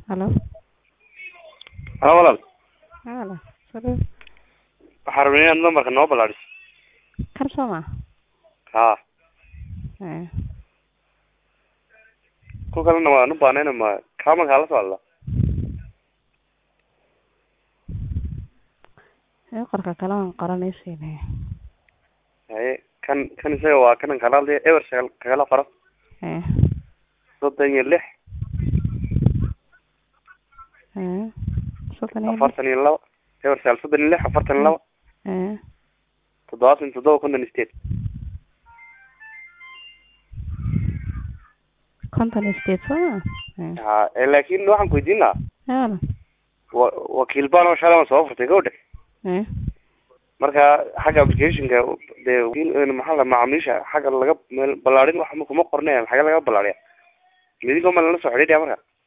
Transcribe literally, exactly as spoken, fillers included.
Hello. Haa walaal. Hello. Sorry. Waxaan rabnay inaad numberka noo balaadhiso. Karsoma. Haa. Eh. Ku kalena waan u baahnayna ma kama kala socda. Ee qorka kala aan qaranaysiinay. Haye kan kan isaga waa kan kala hadlay ever shaqal kala qoro. Eh. soddon iyo lix. Eh. soddon iyo lix. afartan iyo labo. ever shaqal soddon iyo lix afartan iyo labo. Eh. toddobaatan iyo toddoba konton iyo sideed. konton iyo sideed soo. Haa laakiin waxaan ku weydiin lahaa. Haa. wakiil baan oo shalay soo furtay gowdhe. Eh. marka xagga application-ka de wakiil maxaa la macaamiisha xagga laga balaadhin wax ma kuma qornay xagga laga balaadhiya midinka ma la soo xidhiidhay marka